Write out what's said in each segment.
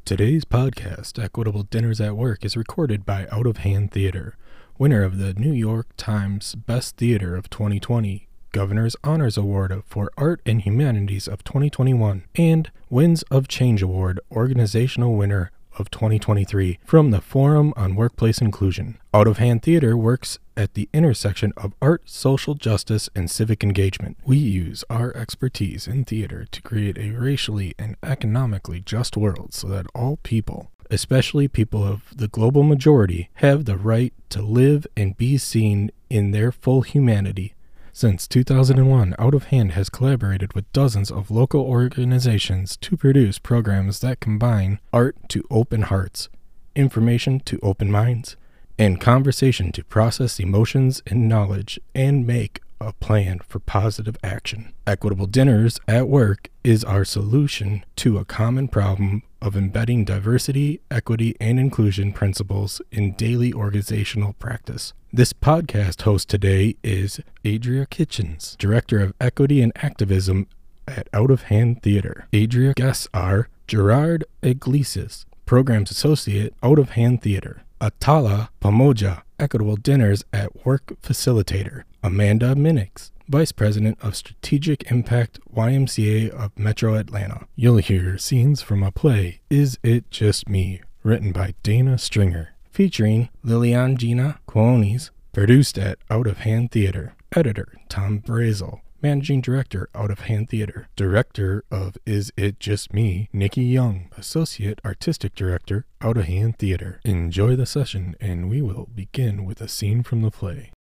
Today's podcast, Equitable Dinners at Work, is recorded by Out of Hand Theater, winner of the New York Times Best Theater of 2020, Governor's Honors Award for Art and Humanities of 2021, and Winds of Change Award organizational winner of 2023 from the Forum on Workplace Inclusion. Out of Hand Theater works at the intersection of art, social justice, and civic engagement. We use our expertise in theater to create a racially and economically just world so that all people, especially people of the global majority, have the right to live and be seen in their full humanity. Since 2001, Out of Hand has collaborated with dozens of local organizations to produce programs that combine art to open hearts, information to open minds, and conversation to process emotions and knowledge and make a plan for positive action. Equitable Dinners at Work is our solution to a common problem of embedding diversity, equity, and inclusion principles in daily organizational practice. This podcast host today is Adria Kitchens, Director of Equity and Activism at Out of Hand Theater. Adria guests are Gerard Iglesias, Programs Associate, Out of Hand Theater; Atala Pomoja, Equitable Dinners at Work Facilitator; Amanda Minix, Vice President of Strategic Impact, YMCA of Metro Atlanta. You'll hear scenes from a play, Is It Just Me?, written by Dana Stringer, featuring Liliangina Quones, produced at Out of Hand Theater. Editor, Tom Brazel. Managing Director, Out of Hand Theater. Director of Is It Just Me?, Nikki Young. Associate Artistic Director, Out of Hand Theater. Enjoy the session, and we will begin with a scene from the play.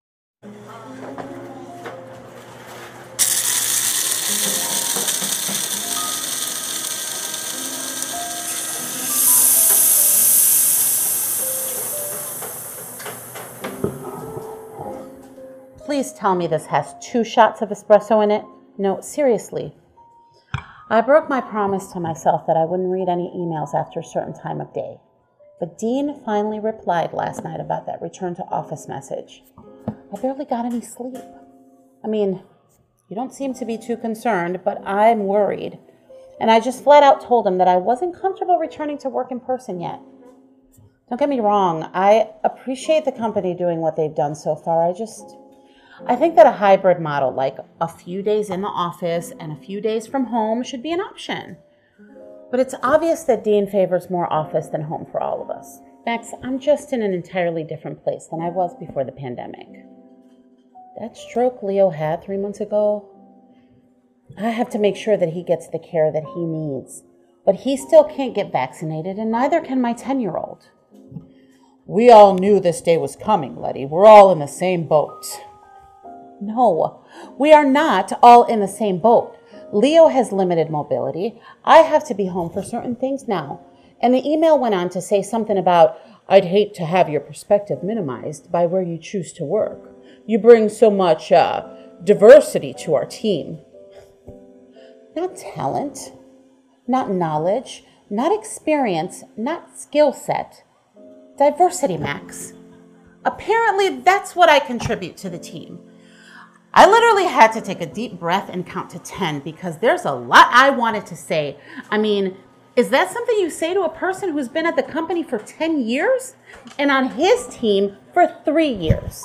Please tell me this has 2 shots of espresso in it. No, seriously. I broke my promise to myself that I wouldn't read any emails after a certain time of day. But Dean finally replied last night about that return to office message. I barely got any sleep. I mean, you don't seem to be too concerned, but I'm worried. And I just flat out told him that I wasn't comfortable returning to work in person yet. Don't get me wrong, I appreciate the company doing what they've done so far. I think that a hybrid model, like a few days in the office and a few days from home, should be an option. But it's obvious that Dean favors more office than home for all of us. Max, I'm just in an entirely different place than I was before the pandemic. That stroke Leo had 3 months ago, I have to make sure that he gets the care that he needs. But he still can't get vaccinated, and neither can my 10-year-old. We all knew this day was coming, Letty. We're all in the same boat. No, we are not all in the same boat. Leo has limited mobility. I have to be home for certain things now. And the email went on to say something about, I'd hate to have your perspective minimized by where you choose to work. You bring so much diversity to our team. Not talent, not knowledge, not experience, not skill set. Diversity, Max. Apparently, that's what I contribute to the team. I literally had to take a deep breath and count to 10 because there's a lot I wanted to say. I mean, is that something you say to a person who's been at the company for 10 years and on his team for 3 years?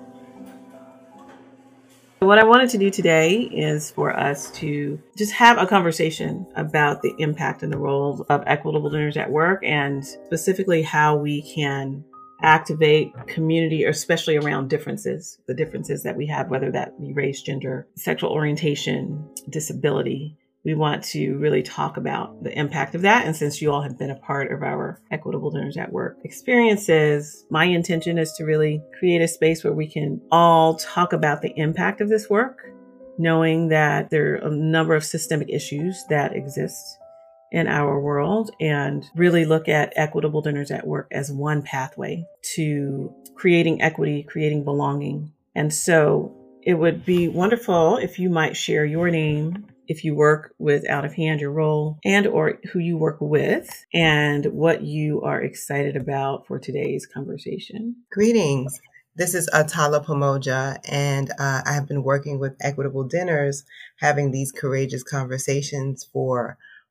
What I wanted to do today is for us to just have a conversation about the impact and the role of Equitable Dinners at Work, and specifically how we can activate community, especially around differences, the differences that we have, whether that be race, gender, sexual orientation, disability. We want to really talk about the impact of that. And since you all have been a part of our Equitable Dinners at Work experiences, my intention is to really create a space where we can all talk about the impact of this work, knowing that there are a number of systemic issues that exist in our world, and really look at Equitable Dinners at Work as one pathway to creating equity, creating belonging. And so it would be wonderful if you might share your name, if you work with Out of Hand, your role, and or who you work with, and what you are excited about for today's conversation. Greetings. This is Atala Pomoja, and I have been working with Equitable Dinners, having these courageous conversations for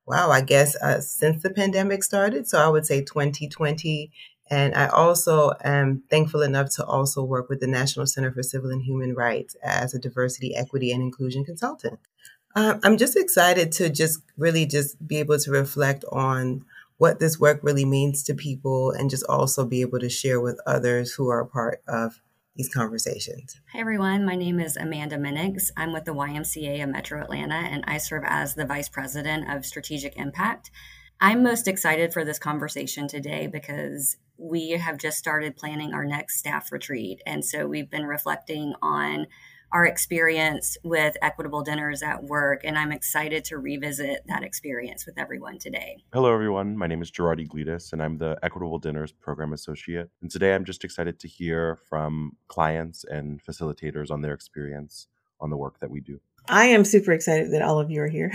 wow, I guess since the pandemic started. So I would say 2020. And I also am thankful enough to also work with the National Center for Civil and Human Rights as a diversity, equity, and inclusion consultant. I'm just excited to just be able to reflect on what this work really means to people and just also be able to share with others who are a part of these conversations. Hi, everyone. My name is Amanda Minnigs. I'm with the YMCA of Metro Atlanta, and I serve as the Vice President of Strategic Impact. I'm most excited for this conversation today because we have just started planning our next staff retreat. And so we've been reflecting on our experience with equitable dinners at work, and I'm excited to revisit that experience with everyone today. Hello, everyone. My name is Gerard Iglesias, and I'm the Equitable Dinners Program Associate. And today I'm just excited to hear from clients and facilitators on their experience on the work that we do. I am super excited that all of you are here.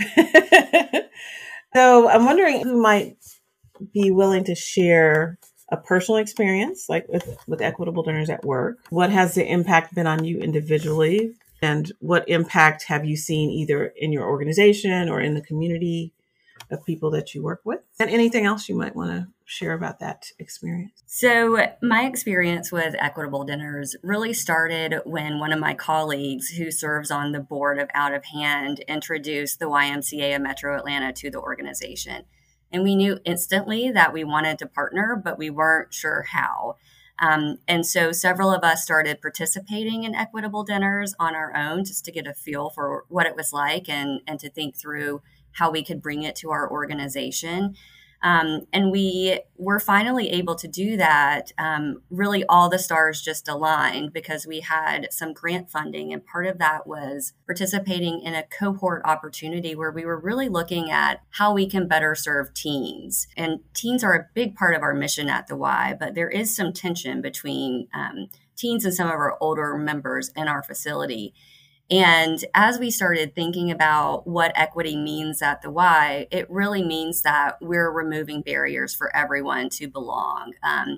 So I'm wondering who might be willing to share a personal experience, like with equitable dinners at work. What has the impact been on you individually? And what impact have you seen either in your organization or in the community of people that you work with? And anything else you might want to share about that experience? So my experience with equitable dinners really started when one of my colleagues who serves on the board of Out of Hand introduced the YMCA of Metro Atlanta to the organization. And we knew instantly that we wanted to partner, but we weren't sure how. And so several of us started participating in equitable dinners on our own just to get a feel for what it was like and to think through how we could bring it to our organization. And we were finally able to do that. Really, all the stars just aligned because we had some grant funding. And part of that was participating in a cohort opportunity where we were really looking at how we can better serve teens. And teens are a big part of our mission at the Y, but there is some tension between teens and some of our older members in our facility. And as we started thinking about what equity means at the Y, it really means that we're removing barriers for everyone to belong.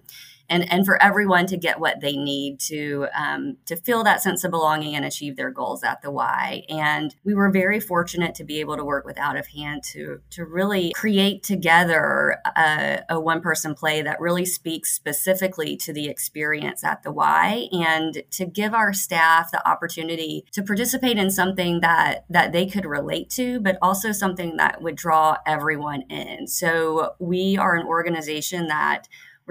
And for everyone to get what they need to feel that sense of belonging and achieve their goals at the Y. And we were very fortunate to be able to work with Out of Hand to really create together a one-person play that really speaks specifically to the experience at the Y and to give our staff the opportunity to participate in something that they could relate to, but also something that would draw everyone in. So we are an organization that we're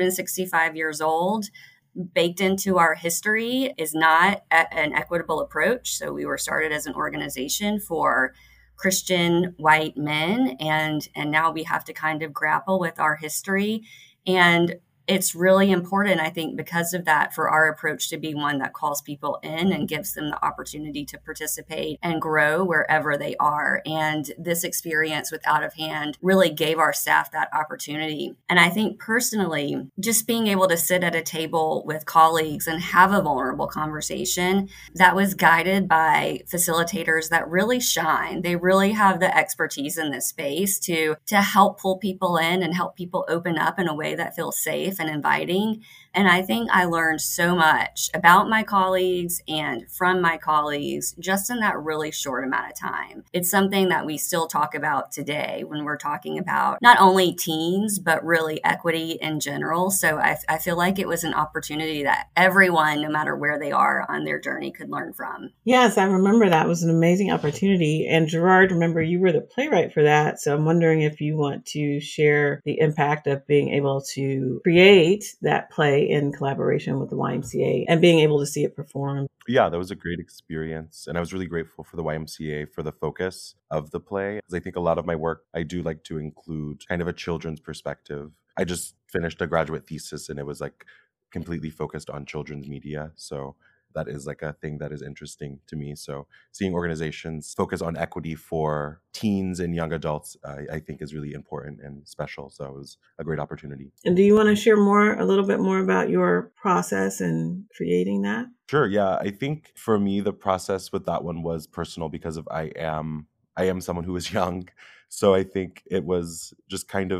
165 years old. Baked into our history is not an equitable approach. So we were started as an organization for Christian white men, and now we have to kind of grapple with our history. And it's really important, I think, because of that, for our approach to be one that calls people in and gives them the opportunity to participate and grow wherever they are. And this experience with Out of Hand really gave our staff that opportunity. And I think personally, just being able to sit at a table with colleagues and have a vulnerable conversation that was guided by facilitators that really shine. They really have the expertise in this space to help pull people in and help people open up in a way that feels safe and inviting. And I think I learned so much about my colleagues and from my colleagues just in that really short amount of time. It's something that we still talk about today when we're talking about not only teens, but really equity in general. So I feel like it was an opportunity that everyone, no matter where they are on their journey, could learn from. Yes, I remember that. It was an amazing opportunity. And Gerard, remember, you were the playwright for that. So I'm wondering if you want to share the impact of being able to create that play in collaboration with the YMCA and being able to see it performed. Yeah, that was a great experience. And I was really grateful for the YMCA for the focus of the play. Because I think a lot of my work, I do like to include kind of a children's perspective. I just finished a graduate thesis and it was like completely focused on children's media. So that is like a thing that is interesting to me. So seeing organizations focus on equity for teens and young adults, I think is really important and special. So it was a great opportunity. And do you want to share a little bit more about your process in creating that? Sure. Yeah. I think for me, the process with that one was personal because I am someone who is young. So I think it was just kind of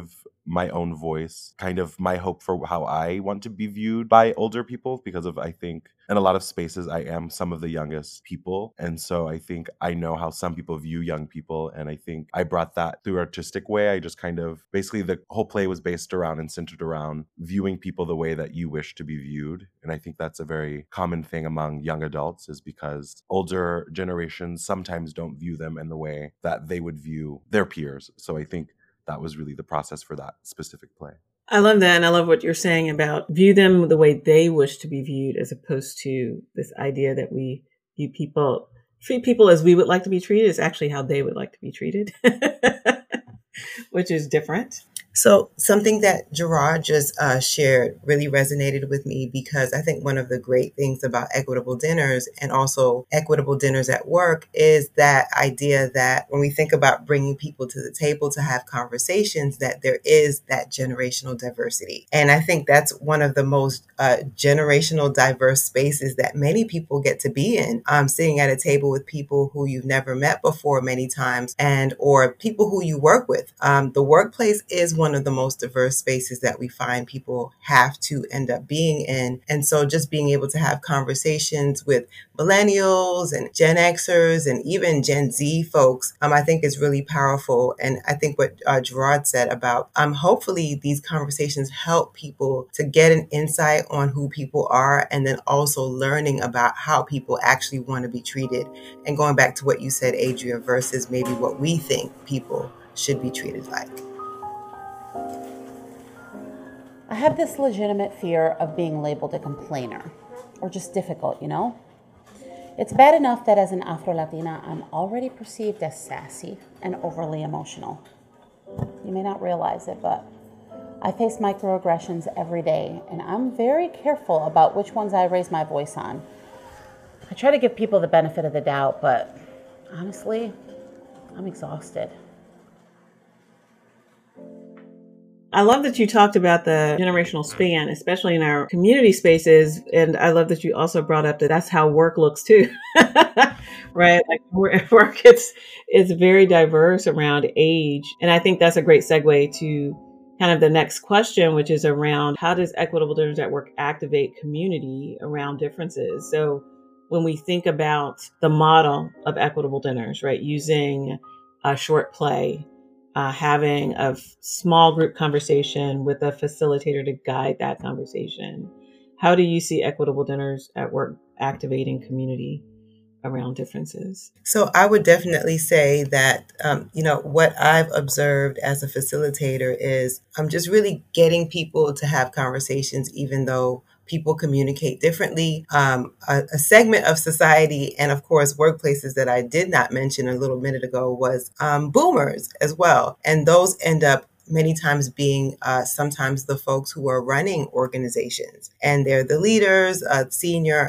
my own voice, kind of my hope for how I want to be viewed by older people, because of, I think, in a lot of spaces, I am some of the youngest people. And so I think I know how some people view young people. And I think I brought that through artistic way. I just kind of, basically the whole play was based around and centered around viewing people the way that you wish to be viewed. And I think that's a very common thing among young adults, is because older generations sometimes don't view them in the way that they would view their peers. So I think that was really the process for that specific play. I love that. And I love what you're saying about view them the way they wish to be viewed, as opposed to this idea that we view people, treat people as we would like to be treated, is actually how they would like to be treated, which is different. So something that Gerard just shared really resonated with me, because I think one of the great things about equitable dinners and also equitable dinners at work is that idea that when we think about bringing people to the table to have conversations, that there is that generational diversity. And I think that's one of the most generational diverse spaces that many people get to be in, sitting at a table with people who you've never met before many times, and or people who you work with. The workplace is one of the most diverse spaces that we find people have to end up being in. And so just being able to have conversations with millennials and Gen Xers and even Gen Z folks, I think is really powerful. And I think what Gerard said about hopefully these conversations help people to get an insight on who people are, and then also learning about how people actually want to be treated. And going back to what you said, Adria, versus maybe what we think people should be treated like. I have this legitimate fear of being labeled a complainer, or just difficult, you know? It's bad enough that as an Afro-Latina, I'm already perceived as sassy and overly emotional. You may not realize it, but I face microaggressions every day, and I'm very careful about which ones I raise my voice on. I try to give people the benefit of the doubt, but honestly, I'm exhausted. I love that you talked about the generational span, especially in our community spaces. And I love that you also brought up that that's how work looks too, right? Like work, it's very diverse around age. And I think that's a great segue to kind of the next question, which is around how does Equitable Dinners at Work activate community around differences? So when we think about the model of Equitable Dinners, right, using a short play, having a small group conversation with a facilitator to guide that conversation. How do you see Equitable Dinners at Work activating community around differences? So I would definitely say that, what I've observed as a facilitator is I'm just really getting people to have conversations, even though people communicate differently. A segment of society and, of course, workplaces that I did not mention a little minute ago was boomers as well. And those end up many times being sometimes the folks who are running organizations, and they're the leaders, senior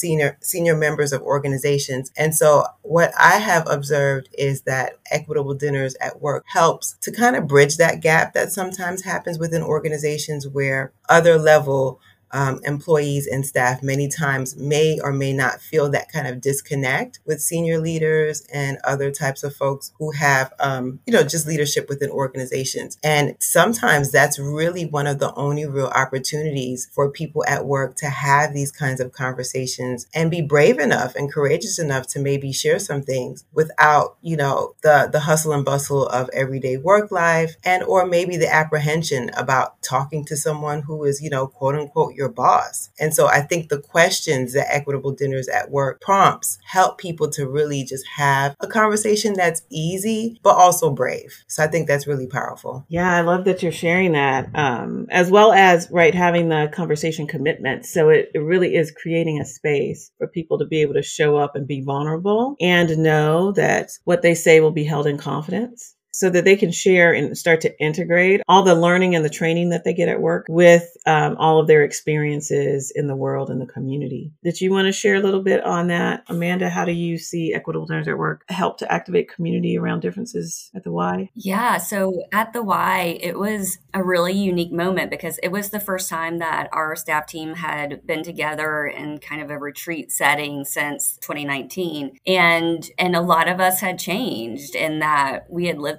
members of organizations. And so what I have observed is that Equitable Dinners at Work helps to kind of bridge that gap that sometimes happens within organizations where other level employees and staff many times may or may not feel that kind of disconnect with senior leaders and other types of folks who have, just leadership within organizations. And sometimes that's really one of the only real opportunities for people at work to have these kinds of conversations and be brave enough and courageous enough to maybe share some things without, the hustle and bustle of everyday work life, and or maybe the apprehension about talking to someone who is, quote unquote, your boss. And so I think the questions that Equitable Dinners at Work prompts help people to really just have a conversation that's easy, but also brave. So I think that's really powerful. Yeah, I love that you're sharing that, as well as, right, having the conversation commitment. So it really is creating a space for people to be able to show up and be vulnerable and know that what they say will be held in confidence, so that they can share and start to integrate all the learning and the training that they get at work with all of their experiences in the world and the community. Did you want to share a little bit on that, Amanda? How do you see Equitable Dinners at Work help to activate community around differences at the Y? Yeah, so at the Y, it was a really unique moment because it was the first time that our staff team had been together in kind of a retreat setting since 2019. And a lot of us had changed in that we had lived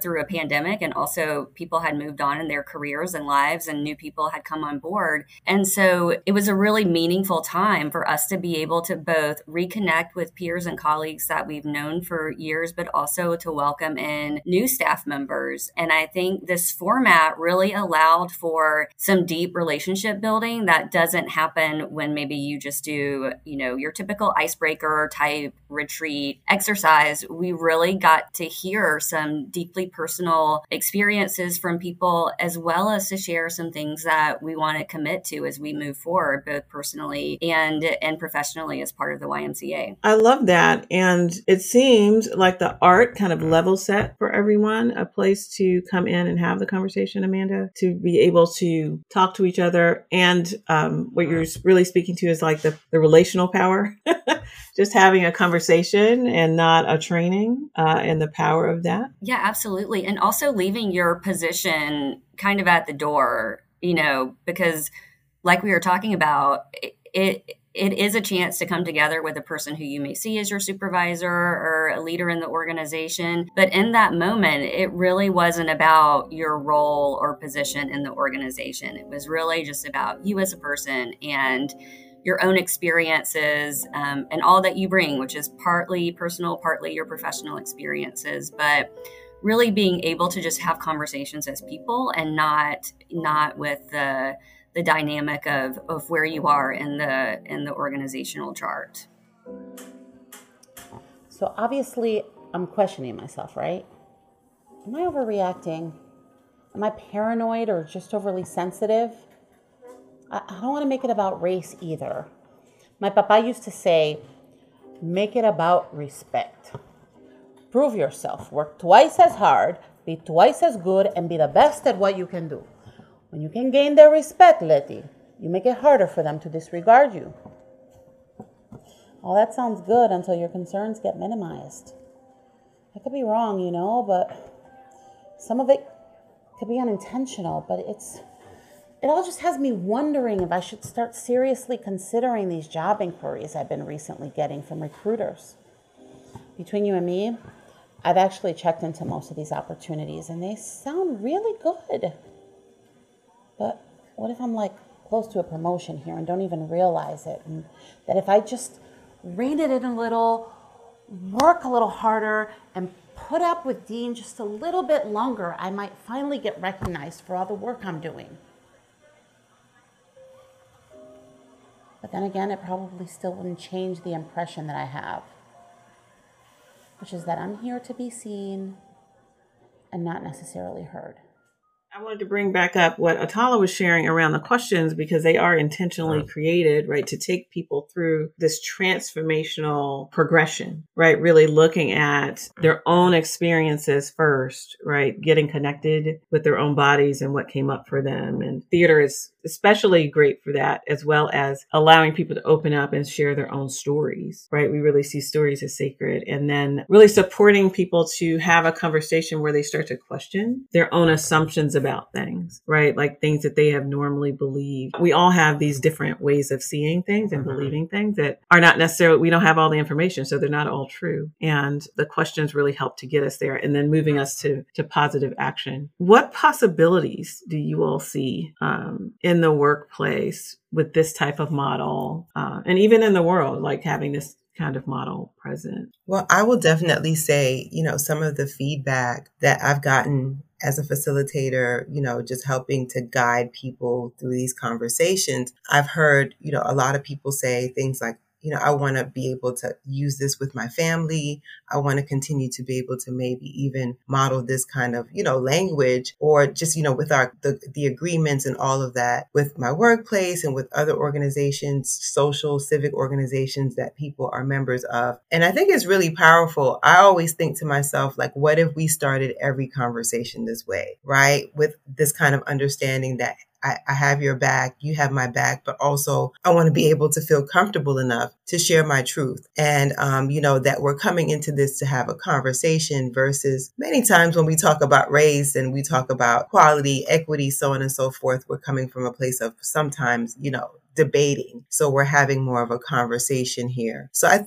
lived through a pandemic, and also people had moved on in their careers and lives, and new people had come on board. And so it was a really meaningful time for us to be able to both reconnect with peers and colleagues that we've known for years, but also to welcome in new staff members. And I think this format really allowed for some deep relationship building that doesn't happen when maybe you just do, your typical icebreaker type retreat exercise. We really got to hear some deeply personal experiences from people, as well as to share some things that we want to commit to as we move forward, both personally and professionally as part of the YMCA. I love that. And it seemed like the art kind of level set for everyone, a place to come in and have the conversation, Amanda, to be able to talk to each other. And what you're really speaking to is like the relational power, just having a conversation and not a training, and the power of that. Yeah, absolutely. And also leaving your position kind of at the door, because like we were talking about, it is a chance to come together with a person who you may see as your supervisor or a leader in the organization. But in that moment, it really wasn't about your role or position in the organization. It was really just about you as a person and your own experiences, and all that you bring, which is partly personal, partly your professional experiences, but really being able to just have conversations as people and not with the dynamic of where you are in the organizational chart. So obviously I'm questioning myself, right? Am I overreacting? Am I paranoid or just overly sensitive? I don't want to make it about race either. My papa used to say, make it about respect. Prove yourself, work twice as hard, be twice as good, and be the best at what you can do. When you can gain their respect, Letty, you make it harder for them to disregard you. All that sounds good until your concerns get minimized. I could be wrong, but some of it could be unintentional, but it all just has me wondering if I should start seriously considering these job inquiries I've been recently getting from recruiters. Between you and me, I've actually checked into most of these opportunities, and they sound really good. But what if I'm close to a promotion here and don't even realize it? And that if I just rein it in a little, work a little harder, and put up with Dean just a little bit longer, I might finally get recognized for all the work I'm doing. But then again, it probably still wouldn't change the impression that I have, which is that I'm here to be seen and not necessarily heard. I wanted to bring back up what Atala was sharing around the questions, because they are intentionally created, right, to take people through this transformational progression, right? Really looking at their own experiences first, right? Getting connected with their own bodies and what came up for them. And theater is especially great for that, as well as allowing people to open up and share their own stories, right? We really see stories as sacred, and then really supporting people to have a conversation where they start to question their own assumptions about things, right? Like things that they have normally believed. We all have these different ways of seeing things and believing things that are not necessarily, we don't have all the information, so they're not all true. And the questions really help to get us there and then moving us to positive action. What possibilities do you all see in the workplace with this type of model, and even in the world, like having this kind of model present? Well, I will definitely say, some of the feedback that I've gotten as a facilitator, just helping to guide people through these conversations, I've heard, a lot of people say things like, I want to be able to use this with my family. I want to continue to be able to maybe even model this kind of, language, or just, with the agreements and all of that with my workplace and with other organizations, social, civic organizations that people are members of. And I think it's really powerful. I always think to myself, what if we started every conversation this way, right? With this kind of understanding that I have your back, you have my back, but also I want to be able to feel comfortable enough to share my truth. And, that we're coming into this to have a conversation versus many times when we talk about race and we talk about equality, equity, so on and so forth, we're coming from a place of sometimes, debating. So we're having more of a conversation here. So I think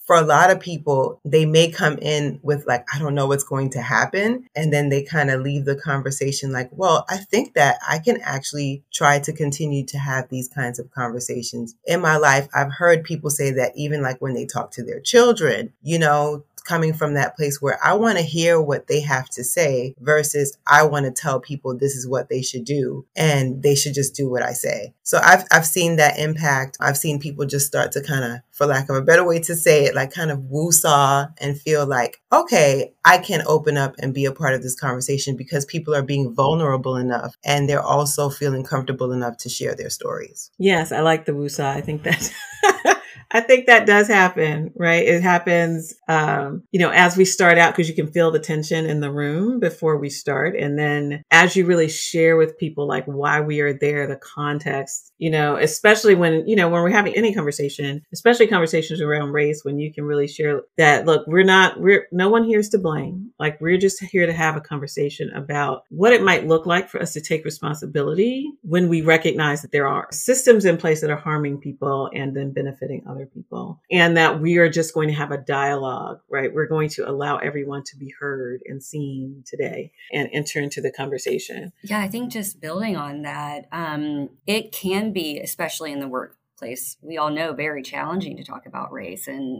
for a lot of people, they may come in with like, I don't know what's going to happen. And then they kind of leave the conversation like, well, I think that I can actually try to continue to have these kinds of conversations in my life. I've heard people say that even like when they talk to their children, you know, coming from that place where I want to hear what they have to say versus I want to tell people this is what they should do and they should just do what I say. So I've seen that impact. I've seen people just start to kind of, for lack of a better way to say it, like kind of woo-saw and feel like, okay, I can open up and be a part of this conversation because people are being vulnerable enough and they're also feeling comfortable enough to share their stories. Yes, I like the woo-saw. I think that I think that does happen, right? It happens, as we start out, because you can feel the tension in the room before we start. And then as you really share with people, like why we are there, the context, especially when we're having any conversation, especially conversations around race, when you can really share that, look, no one here is to blame. Like we're just here to have a conversation about what it might look like for us to take responsibility when we recognize that there are systems in place that are harming people and then benefiting other people, and that we are just going to have a dialogue, right? We're going to allow everyone to be heard and seen today and enter into the conversation. Yeah, I think just building on that, it can be, especially in the workplace, we all know, very challenging to talk about race. And,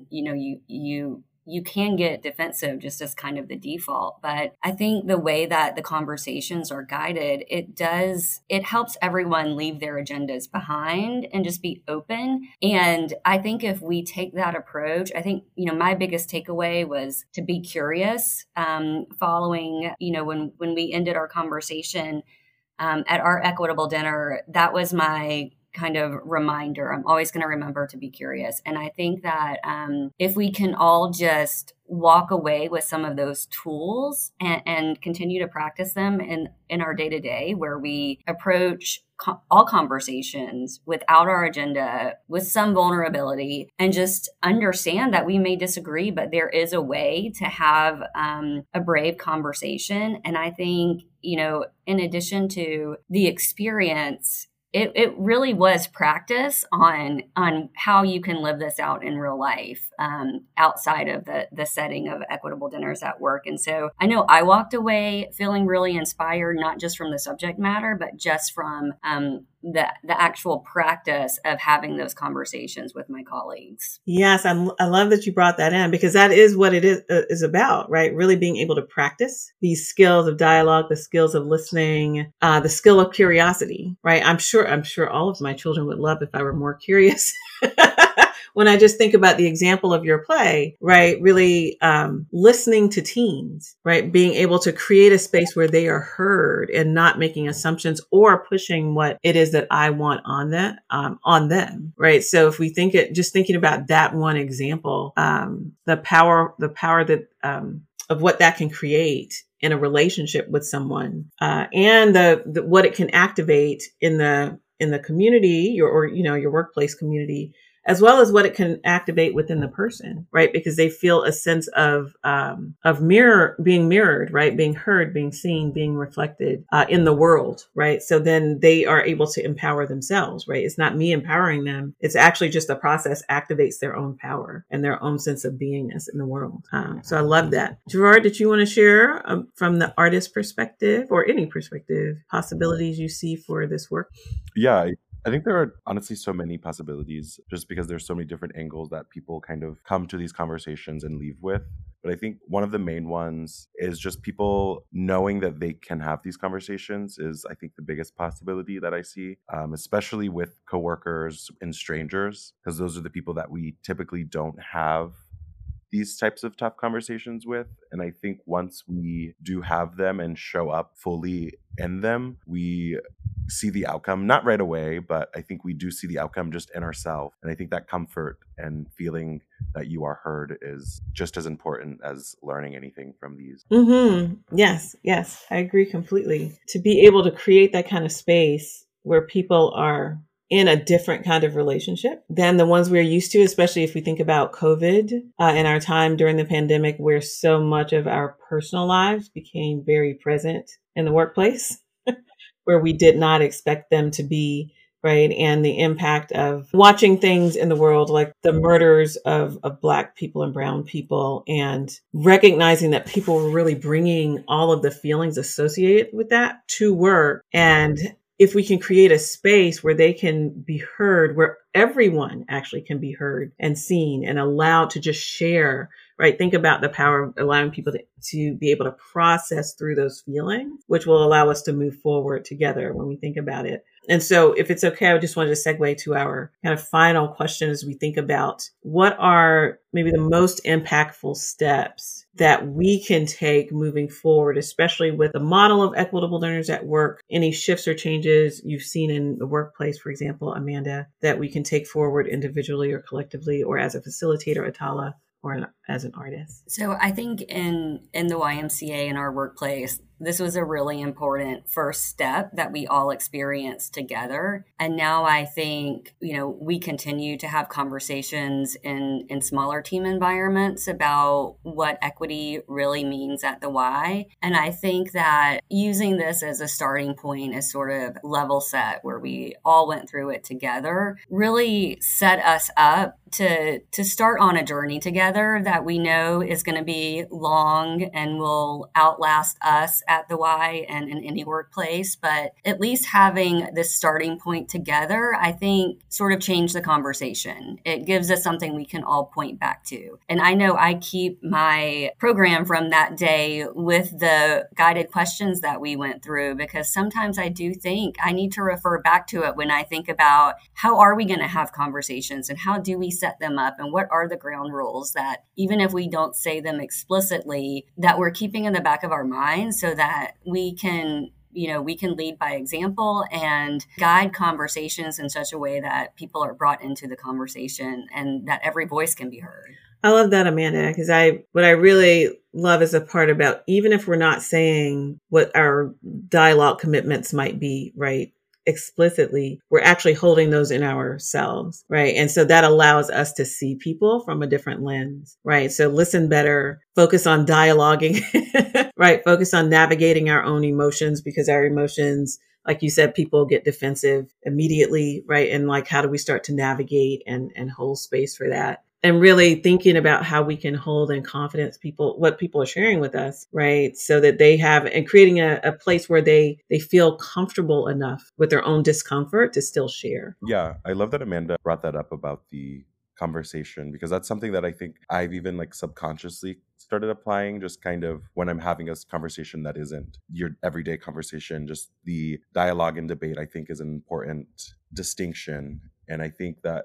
you can get defensive just as kind of the default. But I think the way that the conversations are guided, it helps everyone leave their agendas behind and just be open. And I think if we take that approach, I think, my biggest takeaway was to be curious, following, when we ended our conversation at our equitable dinner. That was my kind of reminder. I'm always going to remember to be curious. And I think that if we can all just walk away with some of those tools and continue to practice them in our day-to-day, where we approach all conversations without our agenda, with some vulnerability, and just understand that we may disagree, but there is a way to have a brave conversation. And I think, in addition to the experience, it really was practice on how you can live this out in real life, outside of the setting of equitable dinners at work. And so I know I walked away feeling really inspired, not just from the subject matter, but just from the actual practice of having those conversations with my colleagues. Yes, I love that you brought that in, because that is what it is about, right? Really being able to practice these skills of dialogue, the skills of listening, the skill of curiosity, right? I'm sure all of my children would love if I were more curious. When I just think about the example of your play, right? Really listening to teens, right? Being able to create a space where they are heard and not making assumptions or pushing what it is that I want on them, right? So if we just thinking about that one example, the power that of what that can create in a relationship with someone, and the what it can activate in the community, your workplace community, as well as what it can activate within the person, right? Because they feel a sense of being mirrored, right? Being heard, being seen, being reflected in the world, right? So then they are able to empower themselves, right? It's not me empowering them. It's actually just the process activates their own power and their own sense of beingness in the world. So I love that. Gerard, did you want to share from the artist perspective, or any perspective, possibilities you see for this work? Yeah, I think there are honestly so many possibilities, just because there's so many different angles that people kind of come to these conversations and leave with. But I think one of the main ones is just people knowing that they can have these conversations is, I think, the biggest possibility that I see, especially with coworkers and strangers, because those are the people that we typically don't have these types of tough conversations with. And I think once we do have them and show up fully in them, we see the outcome, not right away, but I think we do see the outcome just in ourselves. And I think that comfort and feeling that you are heard is just as important as learning anything from these. Mm-hmm. Yes, I agree completely. To be able to create that kind of space where people are in a different kind of relationship than the ones we're used to, especially if we think about COVID and our time during the pandemic, where so much of our personal lives became very present in the workplace, where we did not expect them to be right? And the impact of watching things in the world like the murders of Black people and brown people, and recognizing that people were really bringing all of the feelings associated with that to work. And if we can create a space where they can be heard, where everyone actually can be heard and seen and allowed to just share, right? Think about the power of allowing people to be able to process through those feelings, which will allow us to move forward together when we think about it. And so if it's okay, I just wanted to segue to our kind of final question as we think about what are maybe the most impactful steps that we can take moving forward, especially with the model of equitable donors at work, any shifts or changes you've seen in the workplace, for example, Amanda, that we can take forward individually or collectively or as a facilitator, Atala, or as an artist. So I think in the YMCA, in our workplace, this was a really important first step that we all experienced together. And now I think, we continue to have conversations in smaller team environments about what equity really means at the Y. And I think that using this as a starting point, as sort of level set where we all went through it together, really set us up to start on a journey together that we know is going to be long and will outlast us at the Y and in any workplace. But at least having this starting point together, I think sort of changed the conversation. It gives us something we can all point back to. And I know I keep my program from that day with the guided questions that we went through, because sometimes I do think I need to refer back to it when I think about how are we going to have conversations and how do we set them up and what are the ground rules that even if we don't say them explicitly, that we're keeping in the back of our minds so that we can lead by example and guide conversations in such a way that people are brought into the conversation and that every voice can be heard. I love that, Amanda, because what I really love is a part about even if we're not saying what our dialogue commitments might be, right, explicitly, we're actually holding those in ourselves, right? And so that allows us to see people from a different lens, right? So listen better, focus on dialoguing, right? Focus on navigating our own emotions, because our emotions, like you said, people get defensive immediately, right? And like, how do we start to navigate and hold space for that? And really thinking about how we can hold in confidence what people are sharing with us, right? So that they have, and creating a place where they feel comfortable enough with their own discomfort to still share. Yeah, I love that Amanda brought that up about the conversation, because that's something that I think I've even subconsciously started applying, just kind of when I'm having a conversation that isn't your everyday conversation. Just the dialogue and debate, I think, is an important distinction. And I think that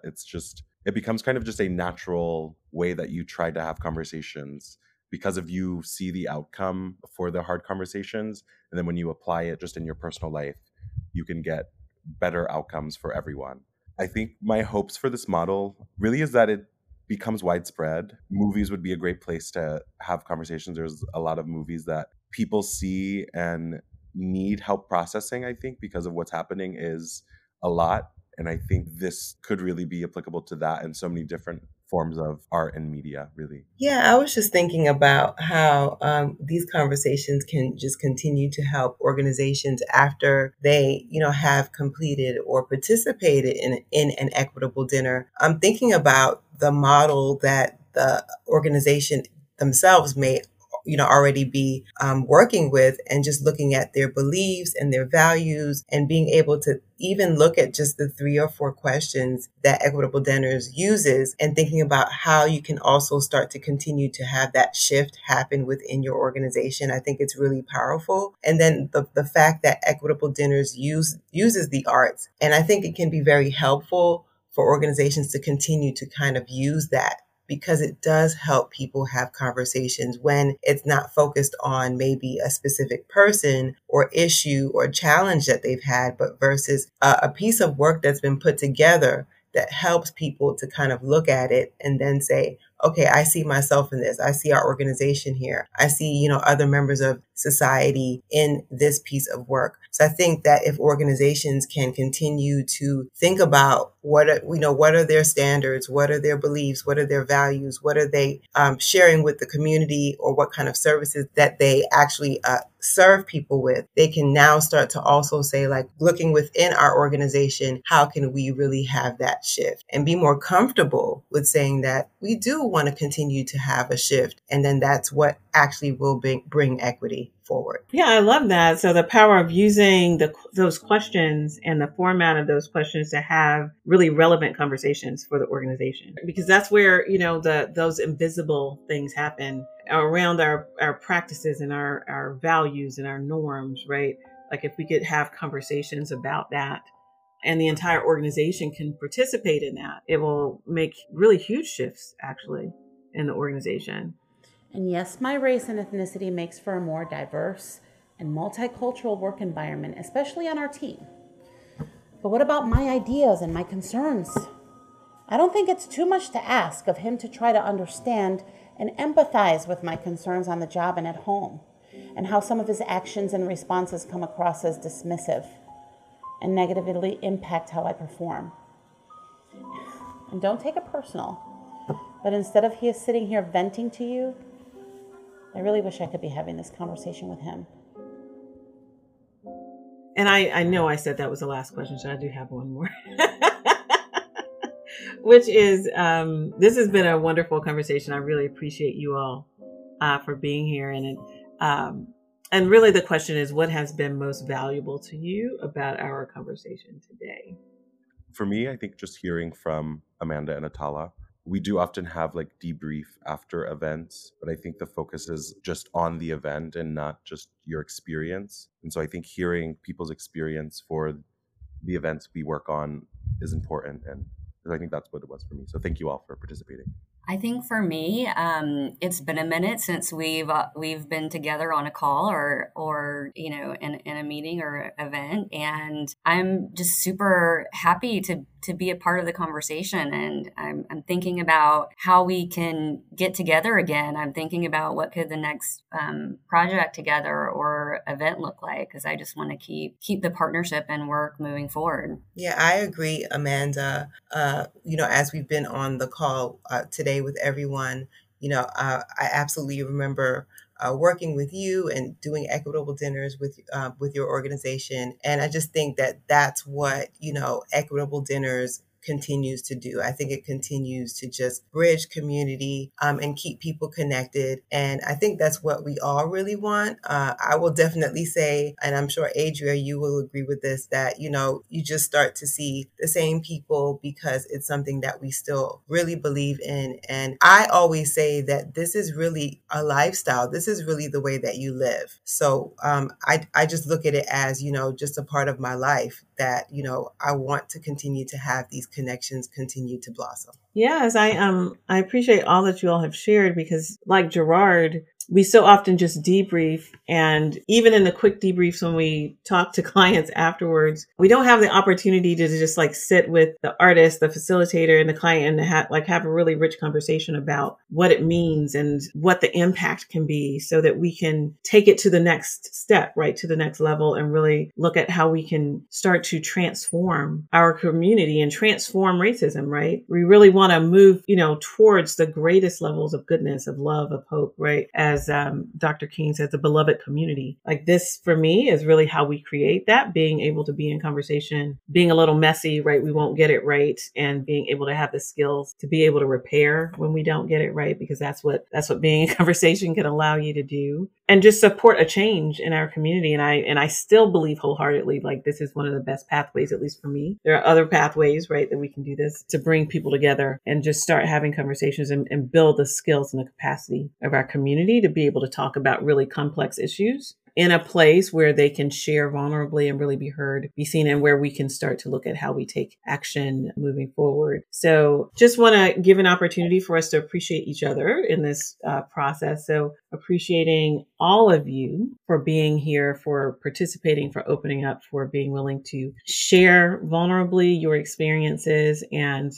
it becomes kind of just a natural way that you try to have conversations, because if you see the outcome for the hard conversations, and then when you apply it just in your personal life, you can get better outcomes for everyone. I think my hopes for this model really is that it becomes widespread. Movies would be a great place to have conversations. There's a lot of movies that people see and need help processing, I think, because of what's happening is a lot. And I think this could really be applicable to that and so many different forms of art and media, really. Yeah, I was just thinking about how these conversations can just continue to help organizations after they, have completed or participated in an equitable dinner. I'm thinking about the model that the organization themselves may already be working with, and just looking at their beliefs and their values and being able to even look at just the 3 or 4 questions that Equitable Dinners uses, and thinking about how you can also start to continue to have that shift happen within your organization. I think it's really powerful. And then the fact that Equitable Dinners uses the arts, and I think it can be very helpful for organizations to continue to kind of use that, because it does help people have conversations when it's not focused on maybe a specific person or issue or challenge that they've had, but versus a piece of work that's been put together that helps people to kind of look at it and then say, okay, I see myself in this. I see our organization here. I see, other members of society in this piece of work. So I think that if organizations can continue to think about what are their standards, what are their beliefs, what are their values, what are they sharing with the community, or what kind of services that they actually serve people with, they can now start to also say, like, looking within our organization, how can we really have that shift and be more comfortable with saying that we do want to continue to have a shift. And then that's what actually will bring equity forward. Yeah, I love that. So the power of using those questions and the format of those questions to have really relevant conversations for the organization, because that's where, those invisible things happen around our practices and our values and our norms, right? Like if we could have conversations about that and the entire organization can participate in that, it will make really huge shifts actually in the organization. And yes, my race and ethnicity makes for a more diverse and multicultural work environment, especially on our team. But what about my ideas and my concerns? I don't think it's too much to ask of him to try to understand and empathize with my concerns on the job and at home, and how some of his actions and responses come across as dismissive and negatively impact how I perform. And don't take it personal, but instead of he is sitting here venting to you, I really wish I could be having this conversation with him. And I know I said that was the last question, so I do have one more. Which is, this has been a wonderful conversation. I really appreciate you all for being here. And really the question is, what has been most valuable to you about our conversation today? For me, I think just hearing from Amanda and Atala, we do often have like debrief after events, but I think the focus is just on the event and not just your experience. And so I think hearing people's experience for the events we work on is important. And I think that's what it was for me. So thank you all for participating. I think for me, it's been a minute since we've been together on a call or in a meeting or event, and I'm just super happy to be a part of the conversation. And I'm thinking about how we can get together again. I'm thinking about what could the next project together or event look like, because I just want to keep the partnership and work moving forward. Yeah, I agree, Amanda. As we've been on the call today with everyone, I absolutely remember working with you and doing equitable dinners with your organization. And I just think that that's what, equitable dinners continues to do. I think it continues to just bridge community and keep people connected. And I think that's what we all really want. I will definitely say, and I'm sure Adria, you will agree with this, that, you just start to see the same people because it's something that we still really believe in. And I always say that this is really a lifestyle. This is really the way that you live. So I just look at it as, just a part of my life that, I want to continue to have these connections continue to blossom. Yes, I appreciate all that you all have shared, because like Gerard, we so often just debrief, and even in the quick debriefs when we talk to clients afterwards, we don't have the opportunity to just like sit with the artist, the facilitator, and the client and have a really rich conversation about what it means and what the impact can be, so that we can take it to the next step, right, to the next level, and really look at how we can start to transform our community and transform racism, right? We really want to move, towards the greatest levels of goodness, of love, of hope, right? As Dr. King says, the beloved community. Like this, for me, is really how we create that, being able to be in conversation, being a little messy, right? We won't get it right. And being able to have the skills to be able to repair when we don't get it right, because that's what being in conversation can allow you to do. And just support a change in our community. And I still believe wholeheartedly, like this is one of the best pathways, at least for me. There are other pathways, right, that we can do this to bring people together and just start having conversations and build the skills and the capacity of our community to be able to talk about really complex issues in a place where they can share vulnerably and really be heard, be seen, and where we can start to look at how we take action moving forward. So just want to give an opportunity for us to appreciate each other in this process. So appreciating all of you for being here, for participating, for opening up, for being willing to share vulnerably your experiences, and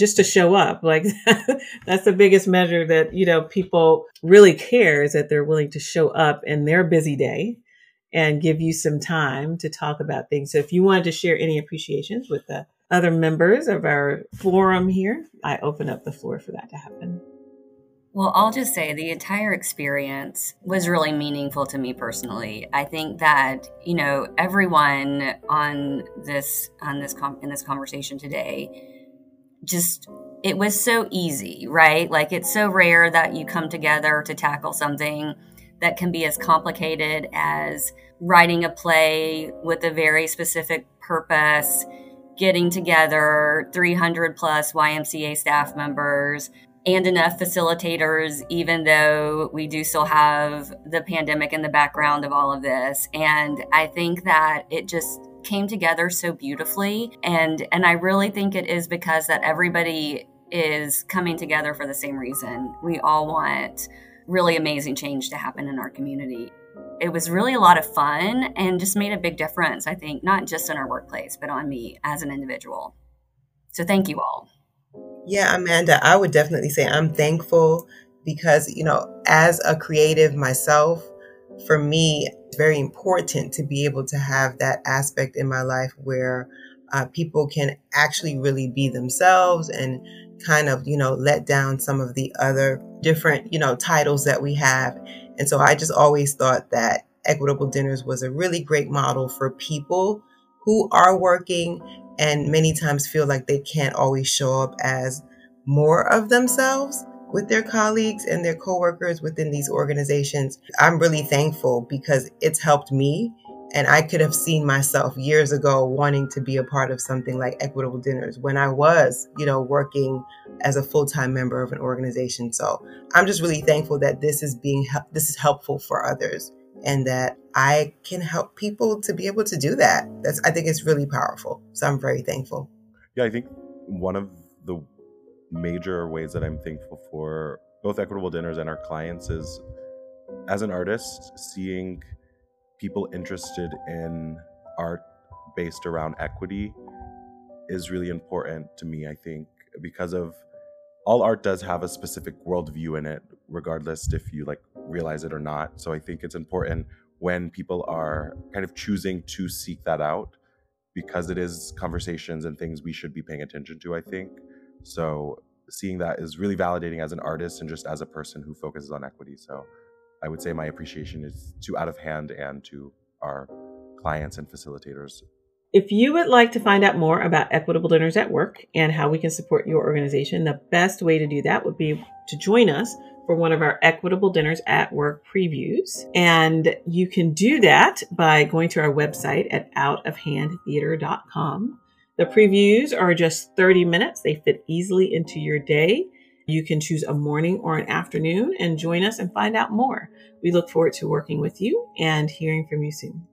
just to show up. Like that's the biggest measure that, people really care, is that they're willing to show up in their busy day and give you some time to talk about things. So if you wanted to share any appreciations with the other members of our forum here, I open up the floor for that to happen. Well, I'll just say the entire experience was really meaningful to me personally. I think that, everyone in this conversation today, it was so easy, right? Like, it's so rare that you come together to tackle something that can be as complicated as writing a play with a very specific purpose, getting together 300 plus YMCA staff members, and enough facilitators, even though we do still have the pandemic in the background of all of this. And I think that it just came together so beautifully. And I really think it is because that everybody is coming together for the same reason. We all want really amazing change to happen in our community. It was really a lot of fun and just made a big difference, I think, not just in our workplace, but on me as an individual. So thank you all. Yeah, Amanda, I would definitely say I'm thankful because, as a creative myself, for me, it's very important to be able to have that aspect in my life where people can actually really be themselves and kind of, let down some of the other different, titles that we have. And so I just always thought that Equitable Dinners was a really great model for people who are working and many times feel like they can't always show up as more of themselves with their colleagues and their coworkers within these organizations. I'm really thankful because it's helped me. And I could have seen myself years ago wanting to be a part of something like Equitable Dinners when I was, working as a full-time member of an organization. So I'm just really thankful that this is helpful for others and that I can help people to be able to do that. I think it's really powerful. So I'm very thankful. Yeah, I think one of the major ways that I'm thankful for both Equitable Dinners and our clients is, as an artist, seeing people interested in art based around equity is really important to me, I think, because of all art does have a specific worldview in it, regardless if you realize it or not. So I think it's important when people are kind of choosing to seek that out, because it is conversations and things we should be paying attention to, I think. So seeing that is really validating as an artist and just as a person who focuses on equity. So I would say my appreciation is to Out of Hand and to our clients and facilitators. If you would like to find out more about Equitable Dinners at Work and how we can support your organization, the best way to do that would be to join us for one of our Equitable Dinners at Work previews. And you can do that by going to our website at outofhandtheater.com. The previews are just 30 minutes. They fit easily into your day. You can choose a morning or an afternoon and join us and find out more. We look forward to working with you and hearing from you soon.